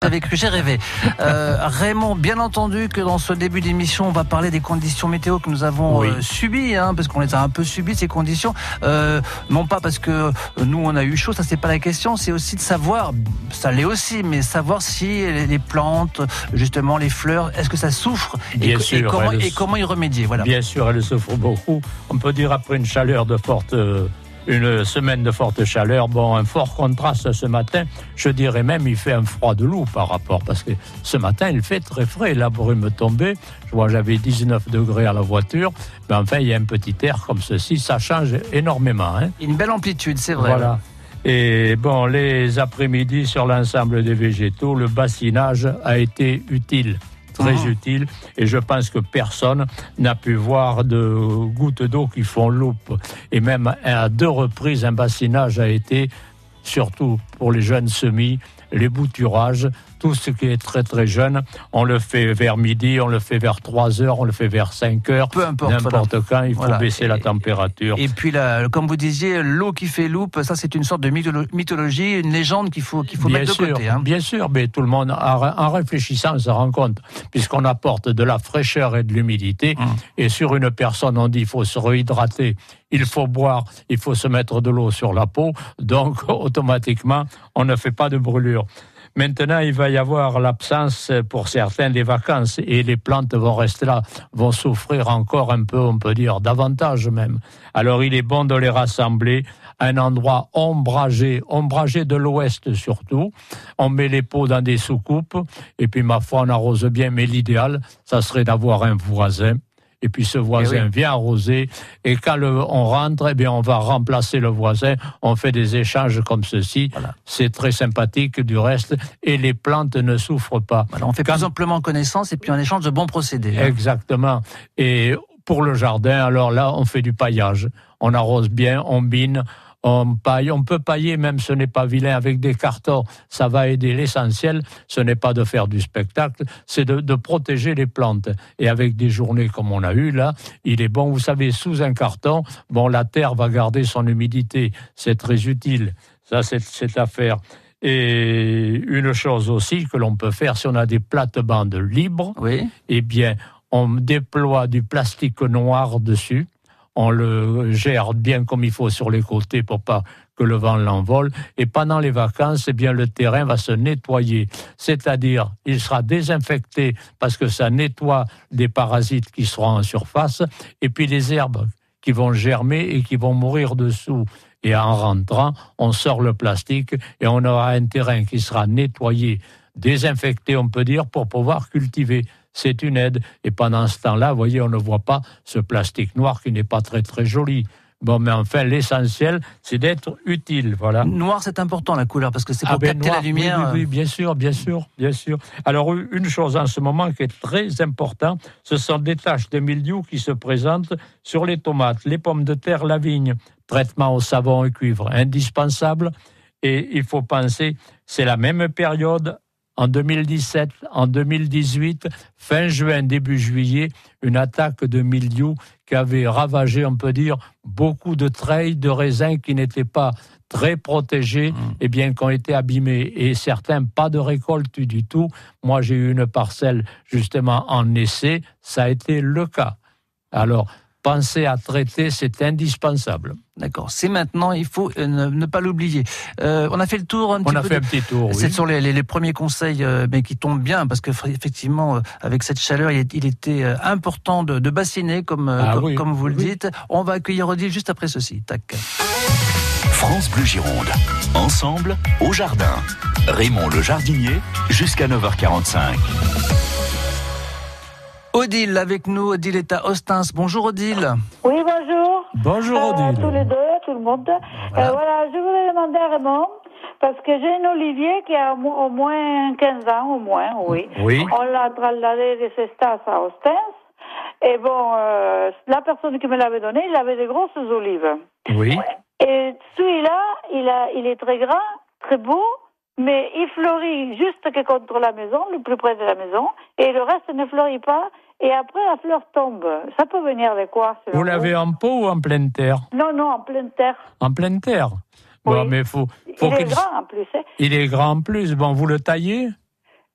avez cru, j'ai rêvé. Raymond, bien entendu que dans ce début d'émission, on va parler des conditions météo que nous avons subies, parce qu'on les a un peu subies, ces conditions. Non pas parce que nous, on a eu chaud, ça c'est pas la question, c'est aussi de savoir, ça l'est aussi, mais savoir si les plantes, justement les fleurs, est-ce que ça souffre et comment y remédier. Voilà. Bien sûr, elles souffrent beaucoup. On peut dire après une semaine de forte chaleur, un fort contraste ce matin. Je dirais même il fait un froid de loup par rapport, parce que ce matin il fait très frais, la brume tombée. Je vois, j'avais 19 degrés à la voiture, mais enfin il y a un petit air comme ceci, ça change énormément. Une belle amplitude, c'est vrai. Voilà. Et les après-midi sur l'ensemble des végétaux, le bassinage a été utile. Très utile, et je pense que personne n'a pu voir de gouttes d'eau qui font loupe. Et même à 2 reprises, un bassinage a été, surtout pour les jeunes semis, les bouturages, tout ce qui est très très jeune, on le fait vers midi, on le fait vers 3 heures, on le fait vers 5 heures, peu importe, n'importe quand, il faut baisser la température. Et puis là, comme vous disiez, l'eau qui fait loupe, ça c'est une sorte de mythologie, une légende qu'il faut mettre de côté. Bien sûr, mais tout le monde, en réfléchissant, se rend compte, puisqu'on apporte de la fraîcheur et de l'humidité, et sur une personne, on dit qu'il faut se réhydrater, il faut boire, il faut se mettre de l'eau sur la peau, donc automatiquement, on ne fait pas de brûlure. Maintenant, il va y avoir l'absence pour certains des vacances et les plantes vont rester là, vont souffrir encore un peu, on peut dire davantage même. Alors il est bon de les rassembler à un endroit ombragé de l'ouest surtout. On met les pots dans des soucoupes et puis ma foi on arrose bien, mais l'idéal, ça serait d'avoir un voisin. Et puis ce voisin vient arroser, et quand on rentre, on va remplacer le voisin, on fait des échanges comme ceci, c'est très sympathique du reste, et les plantes ne souffrent pas. Voilà, on fait plus amplement connaissance, et puis on échange de bons procédés. Exactement, et pour le jardin, alors là, on fait du paillage, on arrose bien, on bine, on paille, on peut pailler même, ce n'est pas vilain, avec des cartons, ça va aider. L'essentiel, ce n'est pas de faire du spectacle, c'est de protéger les plantes. Et avec des journées comme on a eu là, il est bon, vous savez, sous un carton, la terre va garder son humidité, c'est très utile, ça c'est à faire. Et une chose aussi que l'on peut faire, si on a des plates-bandes libres, on déploie du plastique noir dessus, on le gère bien comme il faut sur les côtés pour pas que le vent l'envole. Et pendant les vacances, le terrain va se nettoyer. C'est-à-dire, il sera désinfecté parce que ça nettoie des parasites qui seront en surface. Et puis les herbes qui vont germer et qui vont mourir dessous. Et en rentrant, on sort le plastique et on aura un terrain qui sera nettoyé, désinfecté, on peut dire, pour pouvoir cultiver. C'est une aide. Et pendant ce temps-là, vous voyez, on ne voit pas ce plastique noir qui n'est pas très très joli. Mais enfin, l'essentiel, c'est d'être utile, voilà. Noir, c'est important, la couleur, parce que c'est pour capter la lumière. Oui, bien sûr. Alors, une chose en ce moment qui est très importante, ce sont des taches de mildiou qui se présentent sur les tomates, les pommes de terre, la vigne. Traitement au savon et cuivre, indispensable. Et il faut penser, c'est la même période, en 2017, en 2018, fin juin, début juillet, une attaque de mildiou qui avait ravagé, on peut dire, beaucoup de treilles de raisins qui n'étaient pas très protégés, qui ont été abîmés. Et certains, pas de récolte du tout. Moi, j'ai eu une parcelle, justement, en essai. Ça a été le cas. Alors, penser à traiter, c'est indispensable. D'accord, c'est maintenant, il faut ne pas l'oublier. On a fait le tour un petit tour, C'est sur les premiers conseils, mais qui tombent bien, parce que effectivement, avec cette chaleur, il était important de bassiner, comme vous le dites. On va accueillir Odile juste après ceci. Tac. France Bleu Gironde. Ensemble, au jardin. Raymond le jardinier, jusqu'à 9h45. Odile avec nous, Odile est à Ostens. Bonjour Odile. Oui, bonjour. Bonjour Odile. Tous les deux, tout le monde. Voilà, je voulais demander à Raymond, parce que j'ai un olivier qui a au moins 15 ans, au moins, oui. On l'a trasladé de Cestas à Ostens. Et la personne qui me l'avait donné, il avait des grosses olives. Oui. Et celui-là, il est très grand, très beau, mais il fleurit juste que contre la maison, le plus près de la maison, et le reste ne fleurit pas, et après la fleur tombe. Ça peut venir de quoi? Vous l'avez en pot ou en pleine terre? Non, en pleine terre. En pleine terre? Bon, mais faut il est grand en plus. Il est grand en plus. Bon, vous le taillez?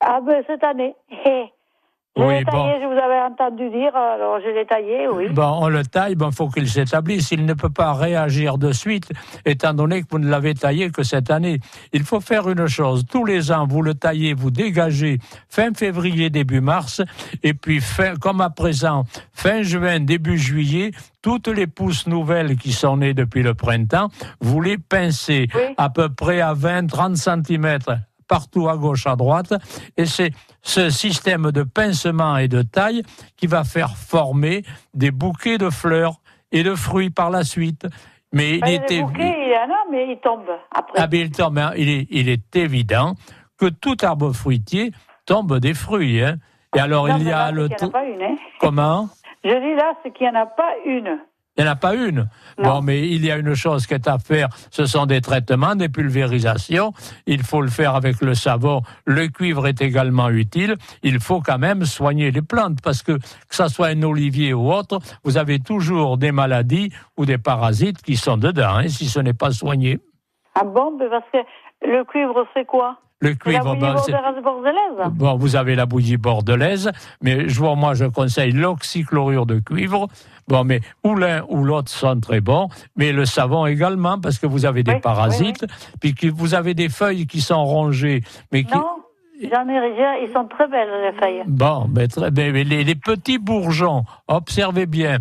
Ah ben cette année. Je l'ai taillé, je vous avais entendu dire, alors je l'ai taillé, oui. Bon, on le taille, faut qu'il s'établisse. Il ne peut pas réagir de suite, étant donné que vous ne l'avez taillé que cette année. Il faut faire une chose. Tous les ans, vous le taillez, vous dégagez fin février, début mars, et puis comme à présent, fin juin, début juillet, toutes les pousses nouvelles qui sont nées depuis le printemps, vous les pincez à peu près à 20-30 centimètres partout à gauche, à droite, et c'est ce système de pincement et de taille qui va faire former des bouquets de fleurs et de fruits par la suite. Mais les bouquets, il y en a, mais ils tombent après. Ah, mais il est évident que tout arbre fruitier tombe des fruits. Hein. Et alors, non, il y a le... Il n'y en a pas une. Hein. Comment ? Je dis là, c'est qu'il n'y en a pas une. Il n'y en a pas une. Non. Bon, mais il y a une chose qui est à faire, ce sont des traitements, des pulvérisations. Il faut le faire avec le savon. Le cuivre est également utile. Il faut quand même soigner les plantes parce que ça soit un olivier ou autre, vous avez toujours des maladies ou des parasites qui sont dedans, hein, si ce n'est pas soigné. Ah bon, parce que le cuivre, c'est quoi ? Le cuivre, bordelaise. Bon, vous avez la bouillie bordelaise, mais moi je conseille l'oxychlorure de cuivre. Bon, mais ou l'un ou l'autre sont très bons, mais le savon également, parce que vous avez des parasites, puis que vous avez des feuilles qui sont rongées. Mais non, j'en ai, ils sont très belles les feuilles. Bon, mais les petits bourgeons, observez bien.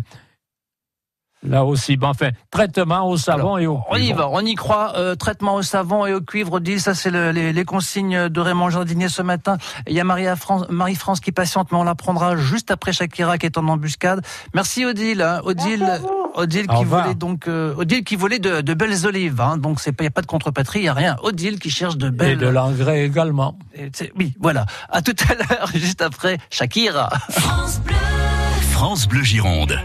Là aussi, traitement au savon et au cuivre. On y va, on y croit. Traitement au savon et au cuivre, Odile, ça c'est les consignes de Raymond Jardinier ce matin. Il y a Marie-France qui patiente, mais on la prendra juste après Shakira qui est en embuscade. Merci Odile. Odile qui voulait donc Odile qui voulait de belles olives. Hein, donc il n'y a pas de contrepatrie, il n'y a rien. Odile qui cherche de belles. Et de l'engrais également. Oui, voilà. À tout à l'heure, juste après Shakira. France Bleu Gironde.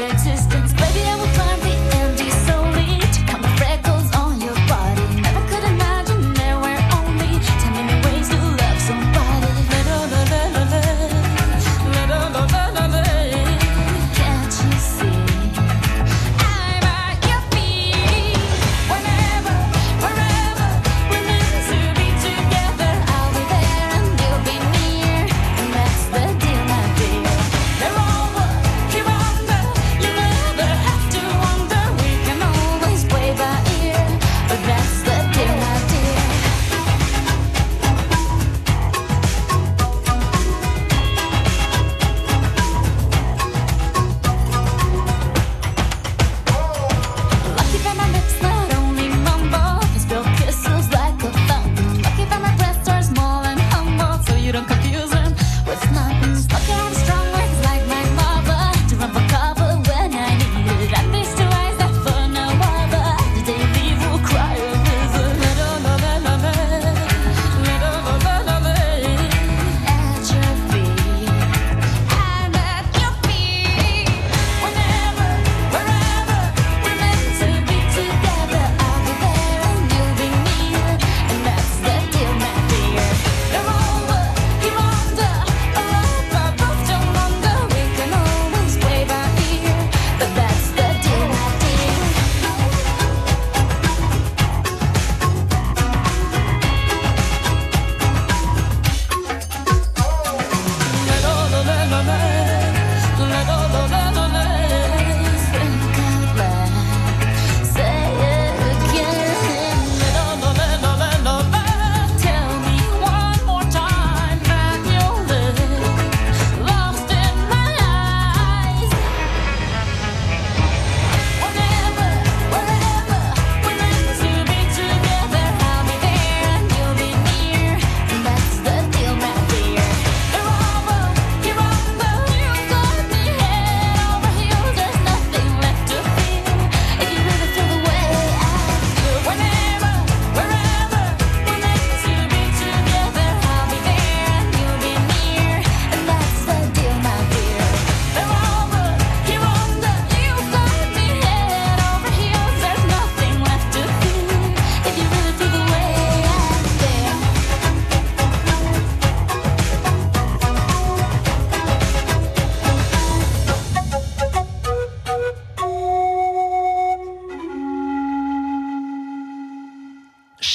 Baby, I will climb the empty slowly to count the freckles on your body. Never could have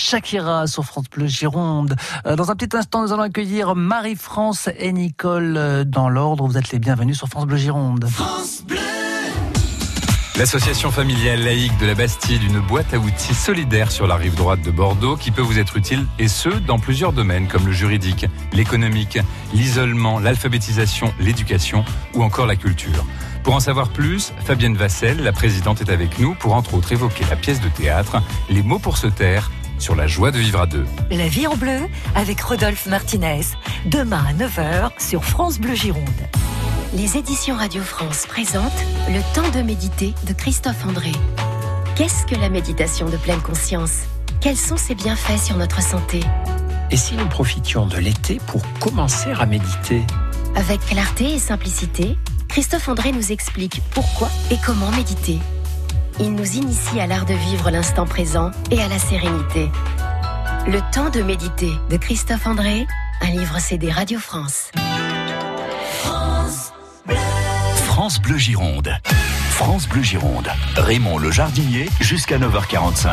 Shakira sur France Bleu Gironde. Dans un petit instant, nous allons accueillir Marie-France et Nicole dans l'ordre. Vous êtes les bienvenus sur France Bleu Gironde. France Bleu. L'association familiale laïque de la Bastide, une boîte à outils solidaire sur la rive droite de Bordeaux qui peut vous être utile, et ce, dans plusieurs domaines comme le juridique, l'économique, l'isolement, l'alphabétisation, l'éducation ou encore la culture. Pour en savoir plus, Fabienne Vassel, la présidente, est avec nous pour entre autres évoquer la pièce de théâtre « Les mots pour se taire » sur la joie de vivre à deux. La vie en bleu avec Rodolphe Martinez. Demain à 9h sur France Bleu Gironde. Les éditions Radio France présentent Le temps de méditer de Christophe André. Qu'est-ce que la méditation de pleine conscience ? Quels sont ses bienfaits sur notre santé ? Et si nous profitions de l'été pour commencer à méditer ? Avec clarté et simplicité, Christophe André nous explique pourquoi et comment méditer. Il nous initie à l'art de vivre l'instant présent et à la sérénité. Le temps de méditer de Christophe André, un livre CD Radio France. France Bleu Gironde. France Bleu Gironde. Raymond le jardinier jusqu'à 9h45.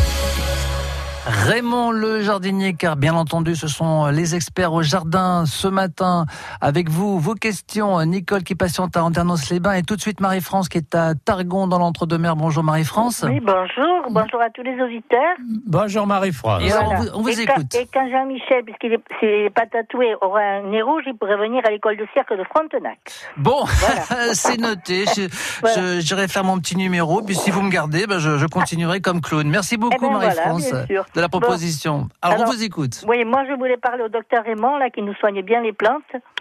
Raymond le jardinier, car bien entendu ce sont les experts au jardin ce matin avec vous, vos questions. Nicole qui patiente à Andernos-les-Bains et tout de suite Marie-France qui est à Targon dans l'Entre-deux-Mers. Bonjour Marie-France. Oui, bonjour à tous les auditeurs. Bonjour Marie-France. Et alors, on vous écoute. Et quand Jean-Michel, puisqu'il n'est pas tatoué, aura un nez rouge, il pourrait venir à l'école de cirque de Frontenac. Bon, voilà. C'est noté. J'irai faire mon petit numéro, puis si vous me gardez, je continuerai comme clown. Merci beaucoup Marie-France. Voilà, de la proposition. Bon. Alors, on vous écoute. Oui, moi je voulais parler au docteur Raymond, là, qui nous soigne bien les plantes.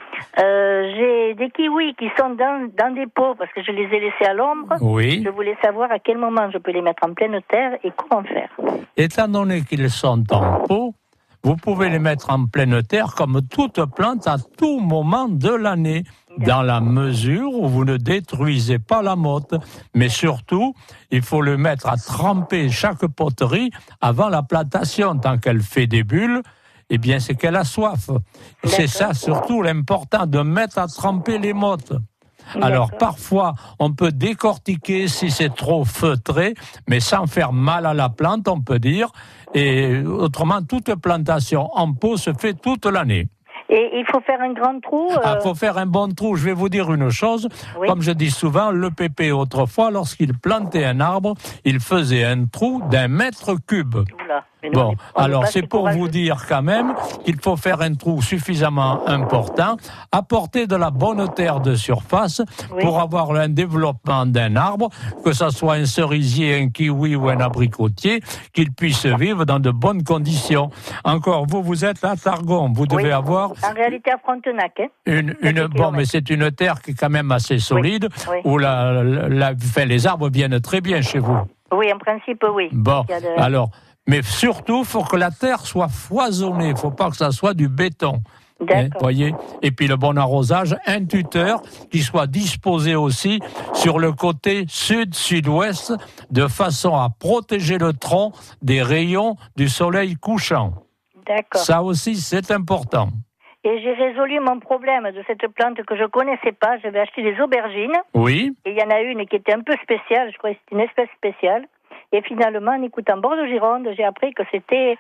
J'ai des kiwis qui sont dans des pots parce que je les ai laissés à l'ombre. Oui. Je voulais savoir à quel moment je peux les mettre en pleine terre et comment faire. Étant donné qu'ils sont en pot, vous pouvez les mettre en pleine terre comme toute plante à tout moment de l'année, dans la mesure où vous ne détruisez pas la motte. Mais surtout, il faut le mettre à tremper chaque poterie avant la plantation. Tant qu'elle fait des bulles, eh bien c'est qu'elle a soif. C'est ça surtout l'important, de mettre à tremper les mottes. Alors parfois, on peut décortiquer si c'est trop feutré, mais sans faire mal à la plante, on peut dire. Et autrement, toute plantation en pot se fait toute l'année. Et il faut faire un grand trou Il faut faire un bon trou. Je vais vous dire une chose. Oui. Comme je dis souvent, le pépé, autrefois, lorsqu'il plantait un arbre, il faisait un trou d'1 mètre cube. Oula. Bon, alors c'est pour vous dire quand même qu'il faut faire un trou suffisamment important, apporter de la bonne terre de surface pour avoir un développement d'un arbre, que ce soit un cerisier, un kiwi ou un abricotier, qu'il puisse vivre dans de bonnes conditions. Encore, vous êtes à Targon, vous devez avoir... En réalité à Frontenac. Bon, mais c'est une terre qui est quand même assez solide, où les arbres viennent très bien chez vous. Oui, en principe, oui. Bon, alors... Mais surtout, il faut que la terre soit foisonnée. Il ne faut pas que ça soit du béton. Voyez. Et puis le bon arrosage, un tuteur qui soit disposé aussi sur le côté sud-sud-ouest, de façon à protéger le tronc des rayons du soleil couchant. D'accord. Ça aussi, c'est important. Et j'ai résolu mon problème de cette plante que je ne connaissais pas. J'avais acheté des aubergines. Oui. Et il y en a une qui était un peu spéciale. Je crois que c'était une espèce spéciale. Et finalement, en écoutant Bordeaux-Gironde, j'ai appris que c'était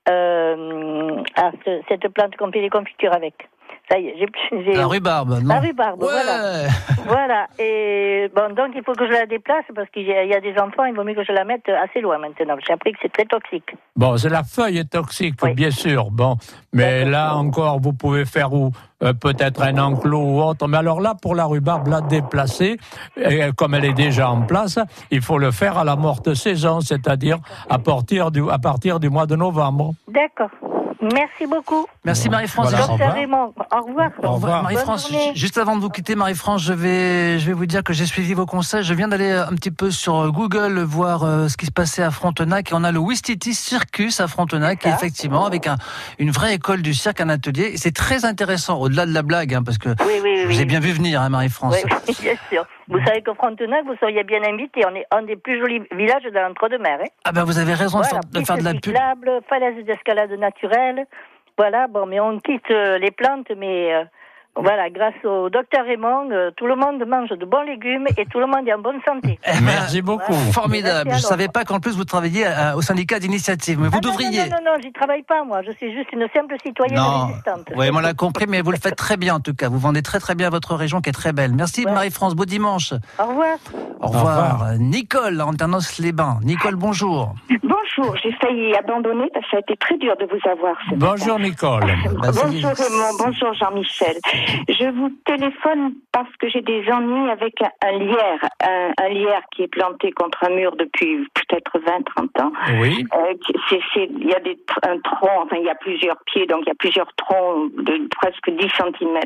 cette plante qu'on fait des confitures avec. Ça y est, j'ai... La rhubarbe, non ? La rhubarbe, voilà. Voilà. Et bon, donc il faut que je la déplace parce qu'il y a des enfants, il vaut mieux que je la mette assez loin maintenant. J'ai appris que c'est très toxique. Bon, la feuille est toxique, bien sûr. Bon, mais là encore, vous pouvez faire peut-être un enclos ou autre. Mais alors là, pour la rhubarbe, la déplacer, et comme elle est déjà en place, il faut le faire à la morte saison, c'est-à-dire à partir du mois de novembre. D'accord. Merci beaucoup. Merci Marie-France. Voilà, au revoir. Au revoir. Marie-France, juste avant de vous quitter, Marie-France, je vais vous dire que j'ai suivi vos conseils. Je viens d'aller un petit peu sur Google voir ce qui se passait à Frontenac. Et on a le Ouistiti Circus à Frontenac, effectivement, avec une vraie école du cirque, un atelier. Et c'est très intéressant, au-delà de la blague, parce que je vous ai bien vu venir, Marie-France. Oui, bien sûr. Vous savez que Frontenac, vous seriez bien invité. On est un des plus jolis villages de l'Entre-deux-Mers. Ah ben vous avez raison de faire de la pub. Falaise d'escalade naturelle. Voilà, bon, mais on quitte les plantes, mais Voilà, grâce au docteur Raymond, tout le monde mange de bons légumes et tout le monde est en bonne santé. Merci beaucoup. Voilà. Formidable. Je ne savais pas qu'en plus vous travailliez au syndicat d'initiative, mais vous devriez. Non, j'y travaille pas moi. Je suis juste une simple citoyenne résistante. Oui, on l'a compris, mais vous le faites très bien en tout cas. Vous vendez très très bien votre région qui est très belle. Merci Marie-France, beau dimanche. Au revoir. Au revoir. Nicole, à Andernos-les-Bains. Nicole, bonjour. Bonjour, j'ai failli abandonner parce que ça a été très dur de vous avoir. Bonjour Nicole. Bonjour Raymond, bonjour Jean-Michel. Je vous téléphone parce que j'ai des ennuis avec un lierre. Un lierre qui est planté contre un mur depuis peut-être 20-30 ans. Oui. Il y a un tronc, enfin il y a plusieurs pieds, donc il y a plusieurs troncs de presque 10 cm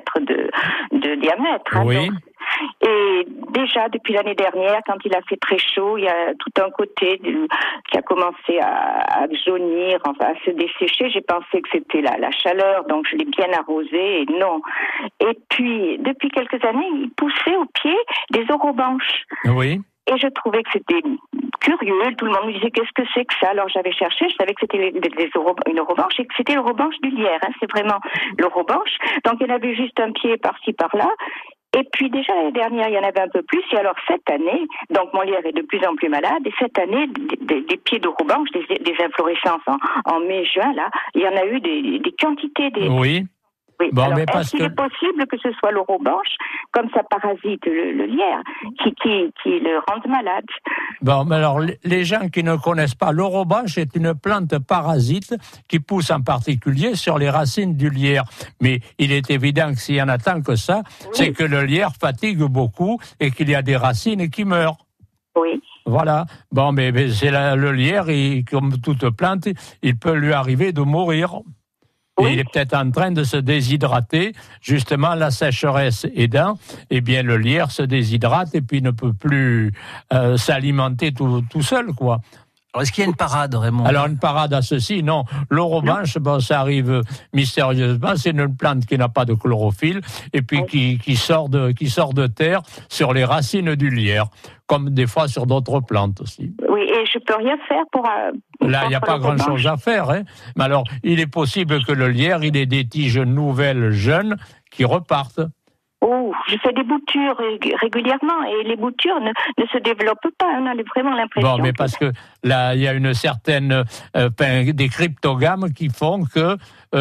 de diamètre. Hein, oui. Donc, et déjà, depuis l'année dernière, quand il a fait très chaud, il y a tout un côté qui a commencé à jaunir, enfin à se dessécher. J'ai pensé que c'était la chaleur, donc je l'ai bien arrosé, et non. Et puis, depuis quelques années, il poussait au pied des orobanches. Oui. Et je trouvais que c'était curieux. Tout le monde me disait qu'est-ce que c'est que ça. Alors j'avais cherché, je savais que c'était une orobanche et que c'était l'orobanche du lierre. Hein. C'est vraiment l'orobanche. Donc il y en avait juste un pied par-ci par-là. Et puis déjà l'année dernière, il y en avait un peu plus. Et alors cette année, donc mon lierre est de plus en plus malade. Et cette année, des pieds d'orobanche, des inflorescences en mai-juin, là, il y en a eu des quantités. Oui. Oui. Bon, alors, mais est-ce qu'il est possible que ce soit l'orobanche, comme ça parasite le lierre, qui le rende malade? Bon, mais alors, les gens qui ne connaissent pas, l'orobanche est une plante parasite qui pousse en particulier sur les racines du lierre. Mais il est évident que s'il y en a tant que ça, c'est que le lierre fatigue beaucoup et qu'il y a des racines qui meurent. Oui. Voilà. Bon, mais c'est le lierre, comme toute plante, il peut lui arriver de mourir. Et il est peut-être en train de se déshydrater, justement la sécheresse aidant, eh bien le lierre se déshydrate et puis ne peut plus s'alimenter tout seul, quoi. Alors, est-ce qu'il y a une parade, Raymond? Alors, une parade à ceci, non. L'orobanche, bon, ça arrive mystérieusement. C'est une plante qui n'a pas de chlorophylle et puis qui sort de terre sur les racines du lierre, comme des fois sur d'autres plantes aussi. Oui, et je peux rien faire pour là, il n'y a pas grand-chose à faire, hein. Mais alors, il est possible que le lierre, il ait des tiges nouvelles, jeunes, qui repartent. Oh, je fais des boutures régulièrement et les boutures ne se développent pas. On a vraiment l'impression. Bon, mais parce que là, il y a une certaine des cryptogames qui font que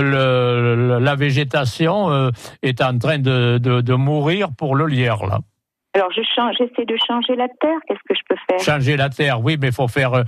la végétation est en train de mourir pour le lierre, là. Alors, j'essaie de changer la terre. Qu'est-ce que je peux faire? Changer la terre, oui, mais il faut faire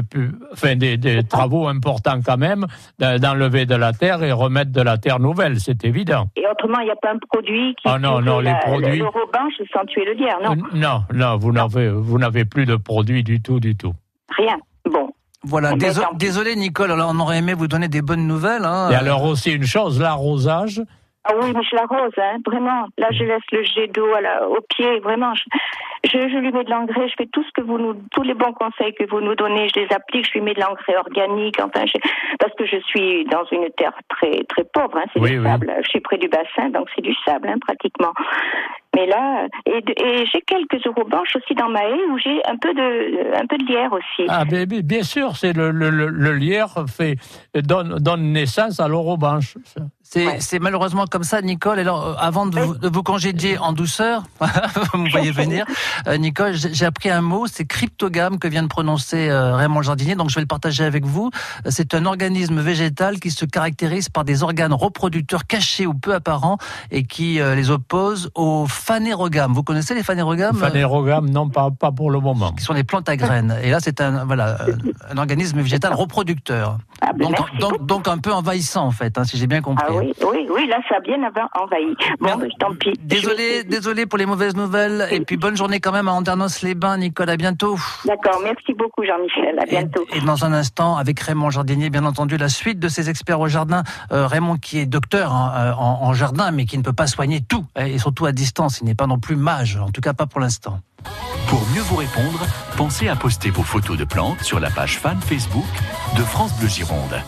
des travaux importants quand même, d'enlever de la terre et remettre de la terre nouvelle, c'est évident. Et autrement, il n'y a pas un produit qui non, les produits. L'orobanche sans tuer le lierre, non? Non, vous n'avez plus de produits du tout. Rien. Bon. Voilà, désolé Nicole, alors on aurait aimé vous donner des bonnes nouvelles. Hein. Et alors aussi une chose, l'arrosage. Ah oui, mais je l'arrose, hein, vraiment. Là, je laisse le jet d'eau au pied, vraiment. Je lui mets de l'engrais, je fais tous les bons conseils que vous nous donnez, je les applique, je lui mets de l'engrais organique, enfin, parce que je suis dans une terre très, très pauvre, hein, c'est du sable. Je suis près du bassin, donc c'est du sable, hein, pratiquement. Mais là, et j'ai quelques orobanches aussi dans ma haie où j'ai un peu de lierre aussi. Ah, bien sûr, c'est le lierre donne naissance à l'orobanche. C'est malheureusement comme ça, Nicole. Alors, avant de vous congédier en douceur, vous me voyez venir, Nicole, j'ai appris un mot, c'est cryptogame que vient de prononcer Raymond Jardinier, donc je vais le partager avec vous. C'est un organisme végétal qui se caractérise par des organes reproducteurs cachés ou peu apparents et qui les oppose aux phanérogames. Vous connaissez les phanérogames? Phanérogames, non, pas pour le moment. Qui sont des plantes à graines. Et là, c'est un organisme végétal reproducteur. Donc un peu envahissant, en fait, hein, si j'ai bien compris. Ah oui, là, ça a bien envahi. Bon, tant pis. Désolé pour les mauvaises nouvelles. Et puis, bonne journée quand même à Andernos-les-Bains, Nicole. À bientôt. D'accord, merci beaucoup, Jean-Michel. À bientôt. Et dans un instant, avec Raymond Jardinier, bien entendu, la suite de ces experts au jardin. Raymond, qui est docteur en jardin, mais qui ne peut pas soigner tout. Et surtout à distance. Il n'est pas non plus mage. En tout cas, pas pour l'instant. Pour mieux vous répondre, pensez à poster vos photos de plantes sur la page fan Facebook de France Bleu Gironde.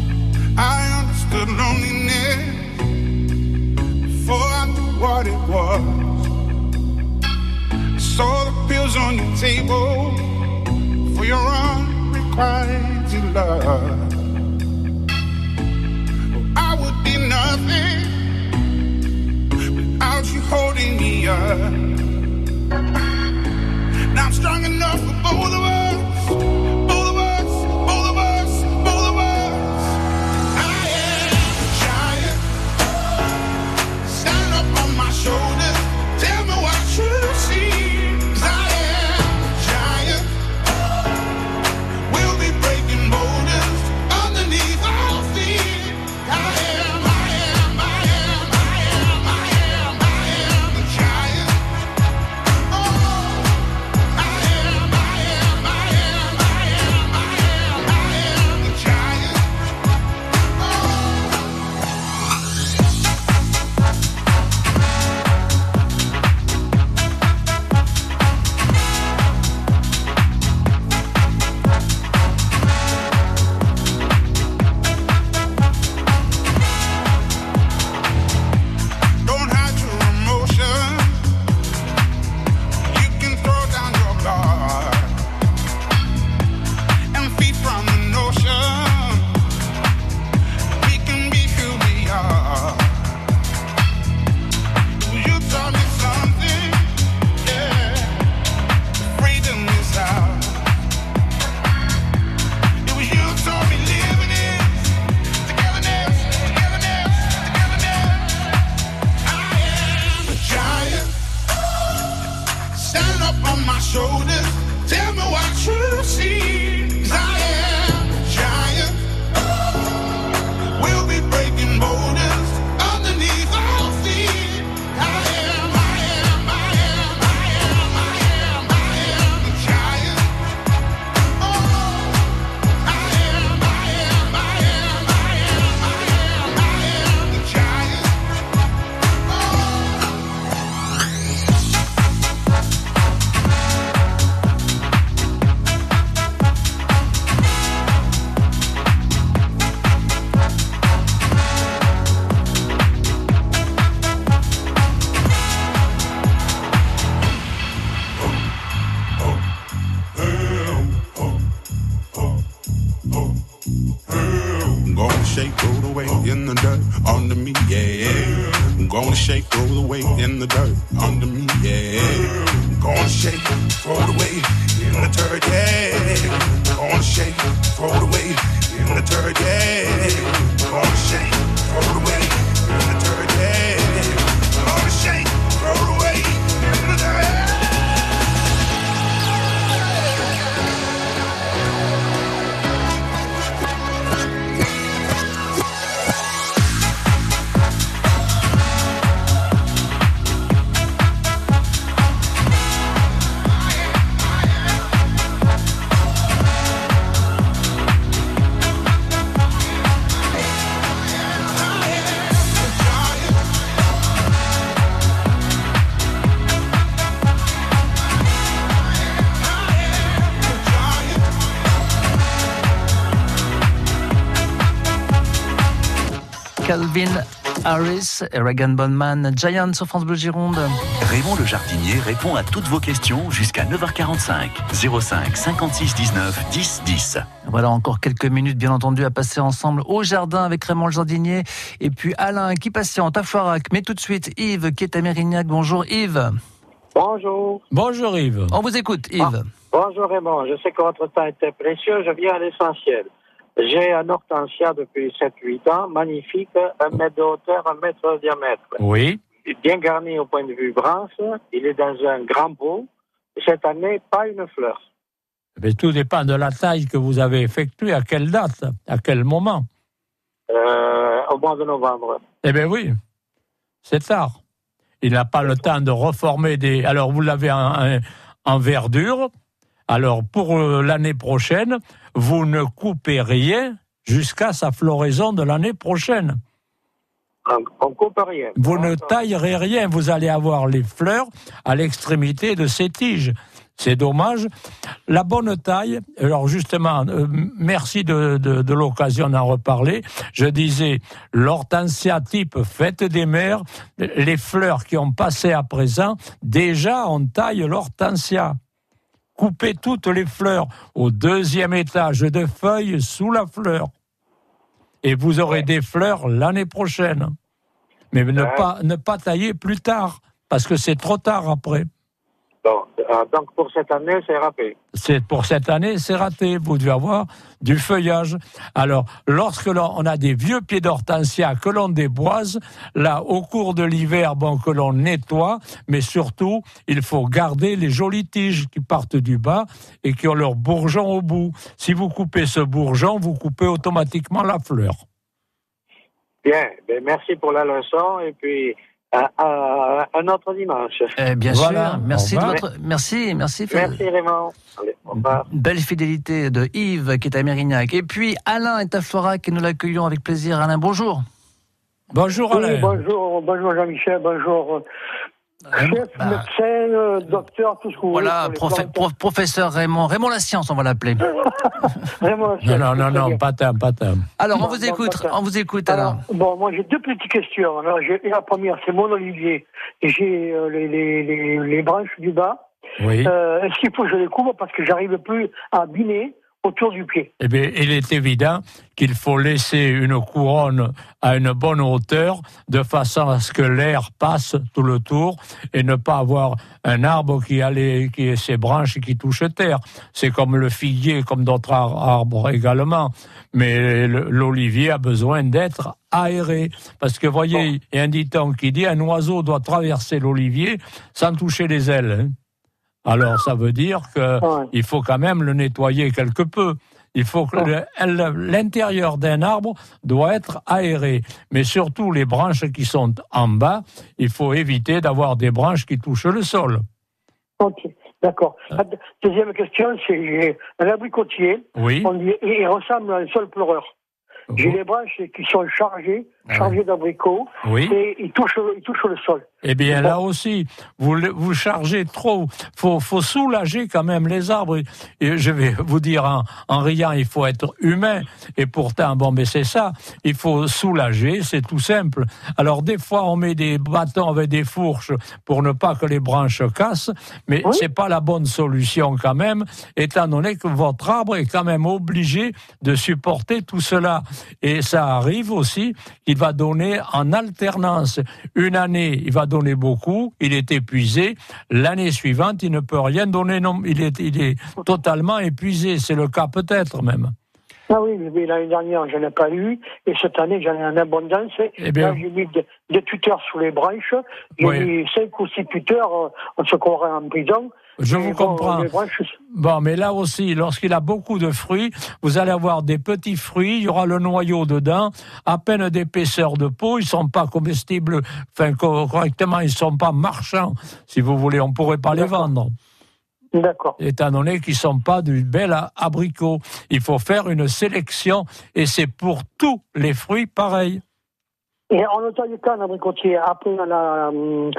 I understood loneliness before I knew what it was. I saw the pills on your table for your unrequited love. Oh, I would be nothing holding me up. Now I'm strong enough for both of us. Both of us, both of us, both of us. I am a giant. Stand up on my shoulders. Tell me what you see. 'Cause I am a giant. We'll be breaking boulders underneath our feet. I am a giant. Oh, I am a giant. Don't hide your emotion. You can throw down your guard and feed from the notion. We can be who we are. You taught me something, yeah. Freedom is out. It was you taught me living is togetherness, togetherness, togetherness. I am a giant. Stand up on my shoulders. Tell me what you see. 'Cause I am a giant. We'll be breaking boulders underneath our feet. I am a giant. Oh, I am a giant. I'm gonna shake, roll the weight in the dirt under me, yeah. I'm gonna shake, roll the weight in the dirt under me, yeah. I'm gonna shake, throw the weight in the dirt, yeah. I'm gonna shake, throw the weight in the dirt, yeah. I'm gonna shake, throw the weight in the dirt, yeah. I'm gonna shake, throw the weight in the dirt. Calvin Harris et Regan Bonman, Giant sur France Bleu Gironde. Raymond le jardinier répond à toutes vos questions jusqu'à 9h45. 05 56 19 10 10. Voilà encore quelques minutes bien entendu à passer ensemble au jardin avec Raymond le jardinier et puis Alain qui patiente à Floirac. Mais tout de suite Yves qui est à Mérignac. Bonjour Yves. Bonjour. Bonjour Yves. On vous écoute Yves. Bonjour Raymond, je sais que votre temps était précieux, je viens à l'essentiel. J'ai un hortensia depuis 7-8 ans, magnifique, 1 mètre de hauteur, 1 mètre de diamètre. Oui. Bien garni au point de vue branche, il est dans un grand pot. Cette année, pas une fleur. Mais tout dépend de la taille que vous avez effectuée, à quelle date, à quel moment. Au mois de novembre. Eh bien oui, c'est tard. Il n'a pas le temps de reformer des... Alors vous l'avez en verdure. Alors pour l'année prochaine, vous ne coupez rien jusqu'à sa floraison de l'année prochaine. On coupe rien. Vous ne taillerez rien, vous allez avoir les fleurs à l'extrémité de ces tiges. C'est dommage. La bonne taille, alors justement, merci de l'occasion d'en reparler. Je disais, l'hortensia type fête des mers, les fleurs qui ont passé à présent, déjà on taille l'hortensia. Coupez toutes les fleurs au 2e étage de feuilles sous la fleur. Et vous aurez des fleurs l'année prochaine. Mais ne pas tailler plus tard. parce que c'est trop tard après. Bon, donc pour cette année, c'est raté. Pour cette année, c'est raté. Vous devez avoir du feuillage. Alors, lorsque on a des vieux pieds d'hortensia que l'on déboise, là, au cours de l'hiver, que l'on nettoie, mais surtout, il faut garder les jolies tiges qui partent du bas et qui ont leur bourgeon au bout. Si vous coupez ce bourgeon, vous coupez automatiquement la fleur. Bien, merci pour la leçon et puis un autre dimanche. Bien voilà, sûr, merci de votre... Merci. Merci Raymond. Allez, au revoir. Belle fidélité de Yves qui est à Mérignac. Et puis Alain est à Florac et nous l'accueillons avec plaisir. Alain, bonjour. Bonjour Alain. Oui, bonjour Jean-Michel, bonjour chef, médecin, docteur, tout ce que vous voulez. Voilà, professeur Raymond. Raymond la science, on va l'appeler. Raymond la science. Non, pas tant. Alors, on vous écoute, Alain. Bon, moi, j'ai deux petites questions. Alors, la première, c'est mon olivier. Et j'ai les branches du bas. Oui. Est-ce qu'il faut que je les couvre parce que j'arrive plus à abîmer autour du pied? Eh bien, il est évident qu'il faut laisser une couronne à une bonne hauteur de façon à ce que l'air passe tout le tour et ne pas avoir un arbre qui ait ses branches qui touchent terre. C'est comme le figuier, comme d'autres arbres également. Mais l'olivier a besoin d'être aéré. Parce que, voyez, il y a un dicton qui dit un oiseau doit traverser l'olivier sans toucher les ailes. Hein. Alors, ça veut dire qu'il faut quand même le nettoyer quelque peu. Il faut que l'intérieur d'un arbre doit être aéré. Mais surtout, les branches qui sont en bas, il faut éviter d'avoir des branches qui touchent le sol. Ok, d'accord. Deuxième question, c'est un abricotier. Oui. Il ressemble à un sol pleureur. J'ai les branches qui sont chargées d'abricots, et ils touchent le sol. Eh bien, là aussi, vous chargez trop. Faut soulager quand même les arbres. Et je vais vous dire en riant, il faut être humain. Et pourtant, c'est ça. Il faut soulager, c'est tout simple. Alors, des fois, on met des bâtons avec des fourches pour ne pas que les branches cassent. Mais c'est pas la bonne solution quand même, étant donné que votre arbre est quand même obligé de supporter tout cela. Et ça arrive aussi, il va donner en alternance. Une année, il va donner beaucoup, il est épuisé. L'année suivante, il ne peut rien donner, non, il est totalement épuisé. C'est le cas peut-être même. Ah oui, mais l'année dernière, je n'en ai pas eu, et cette année, j'en ai en abondance. Là, j'ai mis des tuteurs sous les branches, j'ai mis 5 ou 6 tuteurs, on se croirait en prison. Je vous comprends. Bon, mais là aussi, lorsqu'il a beaucoup de fruits, vous allez avoir des petits fruits, il y aura le noyau dedans, à peine d'épaisseur de peau, ils sont pas comestibles, correctement, ils sont pas marchands, si vous voulez, on pourrait pas les vendre. D'accord. Étant donné qu'ils sont pas du bel abricot. Il faut faire une sélection, et c'est pour tous les fruits pareil. Et en autant du cas, un abricotier, après la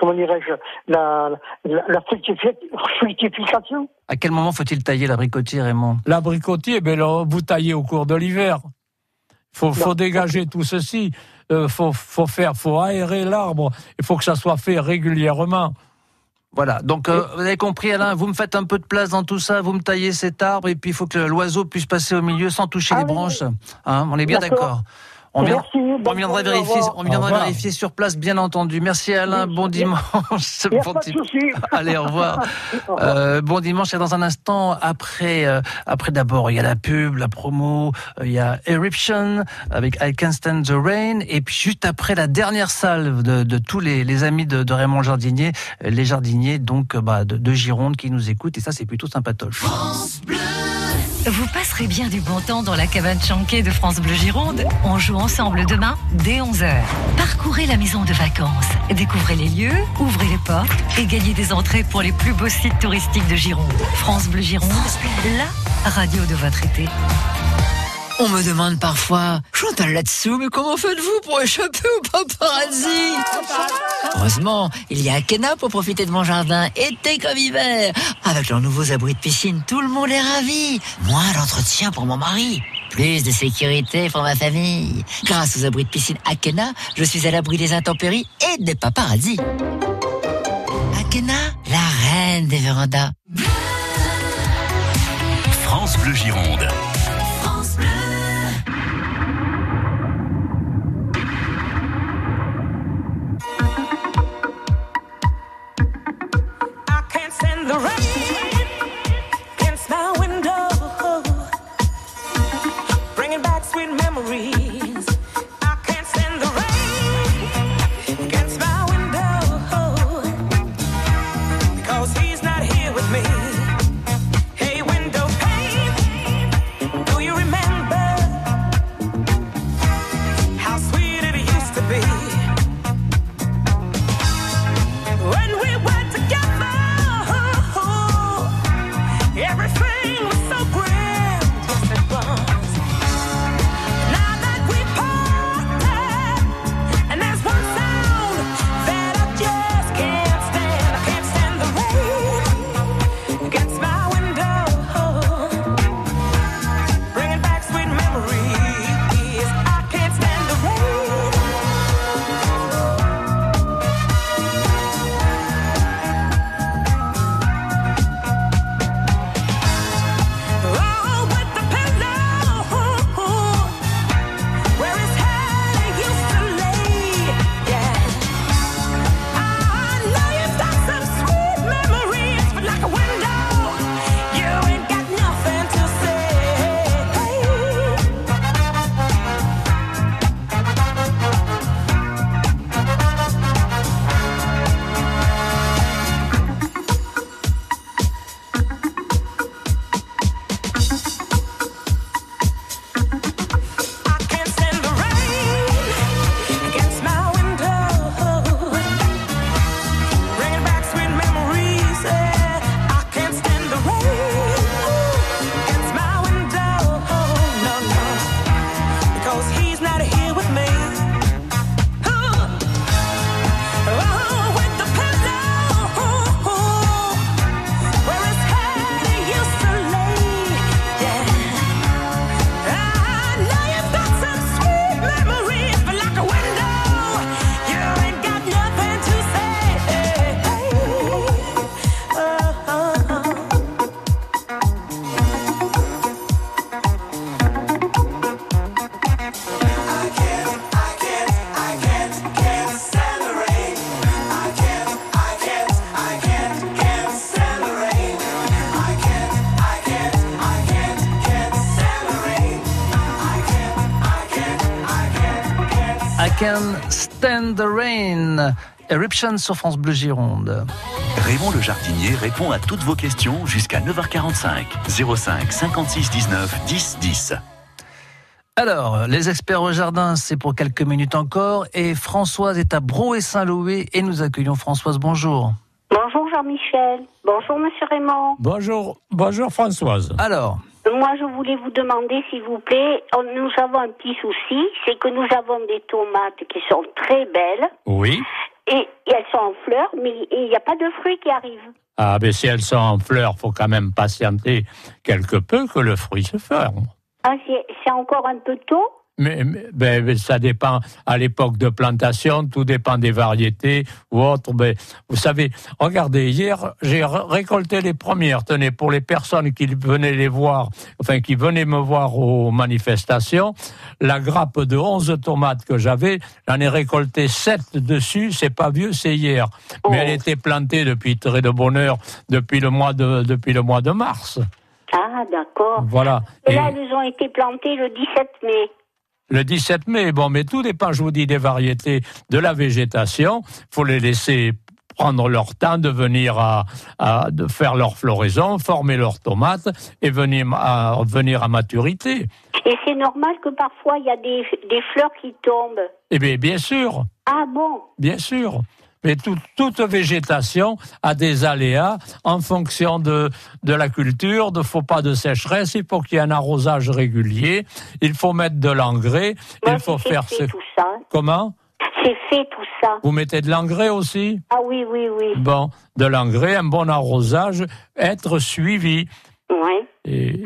fructification. À quel moment faut-il tailler l'abricotier, Raymond? L'abricotier, vous taillez au cours de l'hiver. Faut dégager tout ceci. Faut aérer l'arbre. Il faut que ça soit fait régulièrement. Voilà, donc vous avez compris, Alain, vous me faites un peu de place dans tout ça, vous me taillez cet arbre, et puis il faut que l'oiseau puisse passer au milieu sans toucher les branches. Hein, on est bien d'accord. On viendra vérifier sur place, bien entendu. Merci Alain, bon dimanche. Allez, au revoir. Bon dimanche, et dans un instant, après d'abord, il y a la pub, la promo, il y a Eruption avec I Can't Stand the Rain, et puis juste après, la dernière salve de tous les amis de Raymond Jardinier, les jardiniers donc de Gironde qui nous écoutent, et ça c'est plutôt sympatoche. France Bleu. Vous passerez bien du bon temps dans la cabane Chanquet de France Bleu Gironde. On joue ensemble demain dès 11h. Parcourez la maison de vacances, découvrez les lieux, ouvrez les portes et gagnez des entrées pour les plus beaux sites touristiques de Gironde. France Bleu Gironde, la radio de votre été. On me demande parfois, Chantal là-dessous, mais comment faites-vous pour échapper au paparazzi? Heureusement, il y a Akena pour profiter de mon jardin, été comme hiver. Avec leurs nouveaux abris de piscine, tout le monde est ravi. Moins d'entretien pour mon mari. Plus de sécurité pour ma famille. Grâce aux abris de piscine Akena, je suis à l'abri des intempéries et des paparazzis. Akena, la reine des vérandas. France Bleu Gironde. Can't Stand the Rain. Eruption sur France Bleu Gironde. Raymond le jardinier répond à toutes vos questions jusqu'à 9h45. 05 56 19 10 10. Alors, les experts au jardin, c'est pour quelques minutes encore. Et Françoise est à Bro et Saint-Louis et nous accueillons Françoise. Bonjour. Bonjour Jean-Michel. Bonjour Monsieur Raymond. Bonjour Françoise. Alors, moi je voulais vous demander s'il vous plaît, nous avons un petit souci, c'est que nous avons des tomates qui sont très belles. Oui. Et elles sont en fleurs, mais il n'y a pas de fruits qui arrivent. Ah, mais si elles sont en fleurs, il faut quand même patienter quelque peu que le fruit se forme. Ah, c'est encore un peu tôt? Mais ça dépend à l'époque de plantation, tout dépend des variétés ou autres. Mais vous savez, regardez, hier, j'ai récolté les premières. Tenez, pour les personnes qui venaient qui venaient me voir aux manifestations, la grappe de 11 tomates que j'avais, j'en ai récolté 7 dessus. C'est pas vieux, c'est hier. Oh. Mais elle était plantée depuis très de bonne heure, depuis le mois de mars. Ah, d'accord. Voilà. Et là, elles ont été plantées le 17 mai. Le 17 mai, bon, mais tout dépend, je vous dis, des variétés de la végétation. Il faut les laisser prendre leur temps de venir de faire leur floraison, former leurs tomates et venir à maturité. Et c'est normal que parfois il y a des fleurs qui tombent. Eh bien sûr. Ah bon? Bien sûr. Mais toute végétation a des aléas en fonction de la culture. Il ne faut pas de sécheresse, il faut qu'il y ait un arrosage régulier, il faut mettre de l'engrais, il faut faire tout ça. Comment? C'est fait tout ça. Vous mettez de l'engrais aussi? Ah oui. Bon, de l'engrais, un bon arrosage, être suivi. Oui. Et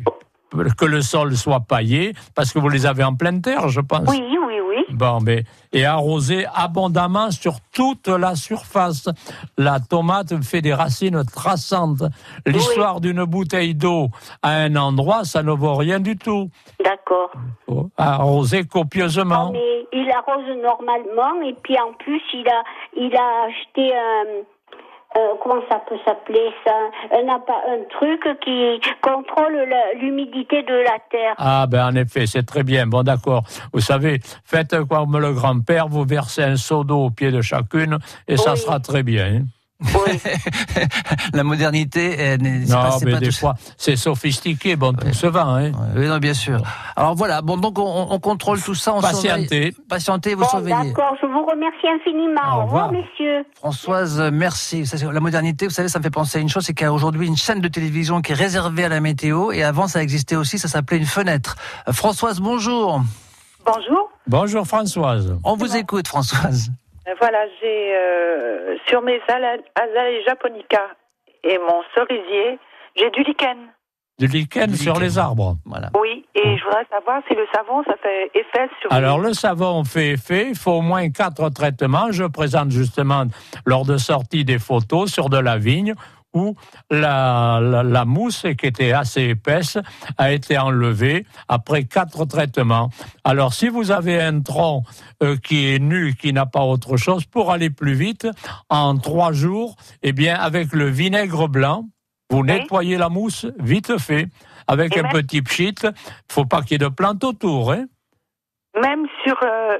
que le sol soit paillé, parce que vous les avez en pleine terre, je pense. Oui. Bon, et arroser abondamment sur toute la surface. La tomate fait des racines traçantes. L'histoire d'une bouteille d'eau à un endroit, ça ne vaut rien du tout. D'accord. Faut arroser copieusement. Non, mais il arrose normalement, et puis en plus, il a acheté comment ça peut s'appeler ça? Un truc qui contrôle l'humidité de la terre. Ah en effet, c'est très bien. Bon d'accord. Vous savez, faites comme le grand-père, vous versez un seau d'eau au pied de chacune et ça sera très bien. Oui. La modernité c'est pas des fois c'est sophistiqué, tout se vend. Oui, non, bien sûr. Alors voilà, donc on contrôle tout ça, on surveille. Patientez, vous surveillez. D'accord, je vous remercie infiniment. Au revoir, messieurs. Françoise, merci. La modernité, vous savez, ça me fait penser à une chose, c'est qu'il y a aujourd'hui une chaîne de télévision qui est réservée à la météo, et avant ça existait aussi, ça s'appelait une fenêtre. Françoise, bonjour. Bonjour. Bonjour Françoise. On vous écoute, Françoise. Voilà, j'ai sur mes azalées japonica et mon cerisier, j'ai du lichen. Du lichen sur les arbres. Voilà. Oui, et je voudrais savoir si le savon, ça fait effet sur... Alors le savon fait effet, il faut au moins 4 traitements. Je présente justement lors de sortie des photos sur de la vigne où la mousse, qui était assez épaisse, a été enlevée après 4 traitements. Alors, si vous avez un tronc qui est nu, qui n'a pas autre chose, pour aller plus vite, en 3 jours, avec le vinaigre blanc, vous nettoyez la mousse, vite fait, avec un petit pchit. Il ne faut pas qu'il y ait de plantes autour. Même sur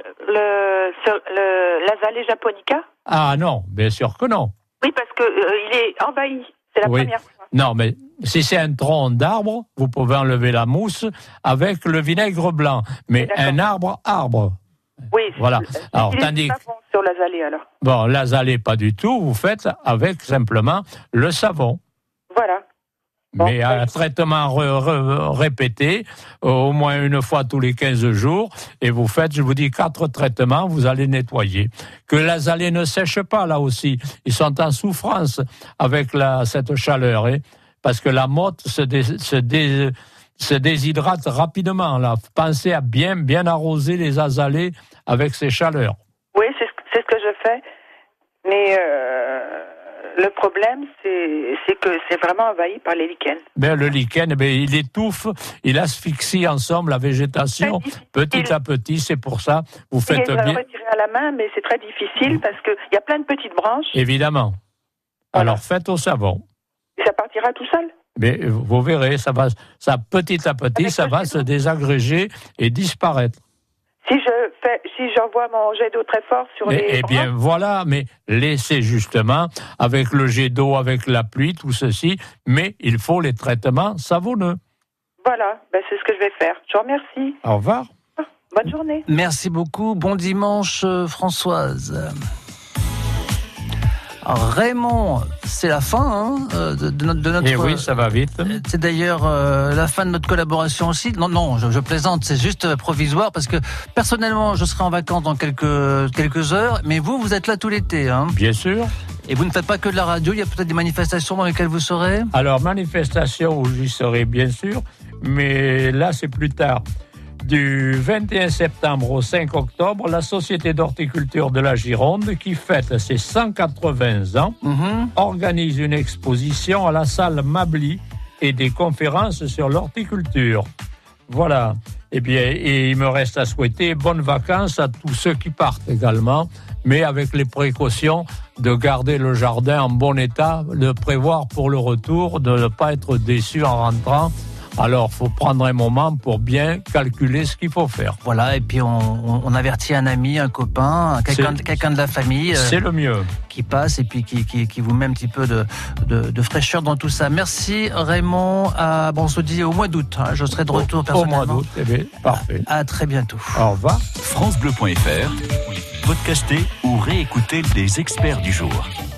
l'azalée japonica? Ah non, bien sûr que non. Oui, parce que il est envahi. C'est la première fois. Non, mais si c'est un tronc d'arbre, vous pouvez enlever la mousse avec le vinaigre blanc. Mais un arbre. Oui. Voilà. Alors, tandis sur l'azalée, alors. Bon, l'azalée, pas du tout. Vous faites avec simplement le savon. Voilà. Mais un traitement répété, au moins une fois tous les 15 jours, et vous faites, je vous dis, 4 traitements, vous allez nettoyer. Que l'azalée ne sèche pas, là aussi. Ils sont en souffrance avec cette chaleur, parce que la motte se déshydrate rapidement, là. Pensez à bien arroser les azalées avec ces chaleurs. Oui, c'est ce que je fais, mais... Le problème, c'est que c'est vraiment envahi par les lichens. Le lichen, il étouffe, il asphyxie ensemble la végétation, petit à petit, c'est pour ça, vous faites bien. Je vais retirer à la main, mais c'est très difficile parce qu'il y a plein de petites branches. Évidemment. Voilà. Alors faites au savon. Et ça partira tout seul? Mais vous verrez, ça petit à petit, ça va se désagréger et disparaître. Si j'envoie mon jet d'eau très fort sur les... Eh bien, voilà, mais laissez justement, avec le jet d'eau, avec la pluie, tout ceci, mais il faut les traitements savonneux. Voilà, c'est ce que je vais faire. Je vous remercie. Au revoir. Bonne journée. Merci beaucoup. Bon dimanche, Françoise. Alors, Raymond, c'est la fin de notre... Et oui, ça va vite. C'est d'ailleurs la fin de notre collaboration aussi. Non, je plaisante, c'est juste provisoire parce que personnellement, je serai en vacances dans quelques heures, mais vous êtes là tout l'été. Hein. Bien sûr. Et vous ne faites pas que de la radio, il y a peut-être des manifestations dans lesquelles vous serez ? Alors, manifestations où j'y serai, bien sûr, mais là, c'est plus tard. Du 21 septembre au 5 octobre, la Société d'horticulture de la Gironde, qui fête ses 180 ans, organise une exposition à la salle Mably et des conférences sur l'horticulture. Voilà. Eh bien, et il me reste à souhaiter bonnes vacances à tous ceux qui partent également, mais avec les précautions de garder le jardin en bon état, de prévoir pour le retour, de ne pas être déçu en rentrant. Alors, il faut prendre un moment pour bien calculer ce qu'il faut faire. Voilà, et puis on avertit un ami, un copain, quelqu'un de la famille. C'est le mieux. Qui passe et puis qui vous met un petit peu de fraîcheur dans tout ça. Merci Raymond. On se dit au mois d'août. Je serai de retour personnellement. Au mois d'août, bien, parfait. À très bientôt. Au revoir. FranceBleu.fr, podcaster ou réécouter les experts du jour.